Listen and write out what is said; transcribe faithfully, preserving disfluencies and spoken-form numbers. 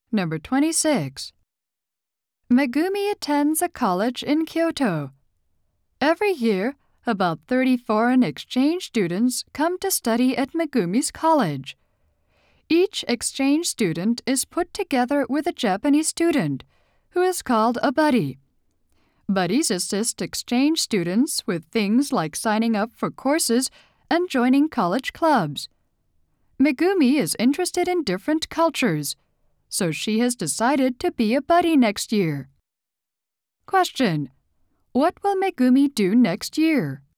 Number twenty-six. Megumi attends a college in Kyoto. Every year, about thirty foreign exchange students come to study at Megumi's college. Each exchange student is put together with a Japanese student, who is called a buddy. Buddies assist exchange students with things like signing up for courses and joining college clubs. Megumi is interested in different cultures, so she has decided to be a buddy next year. Question: what will Megumi do next year?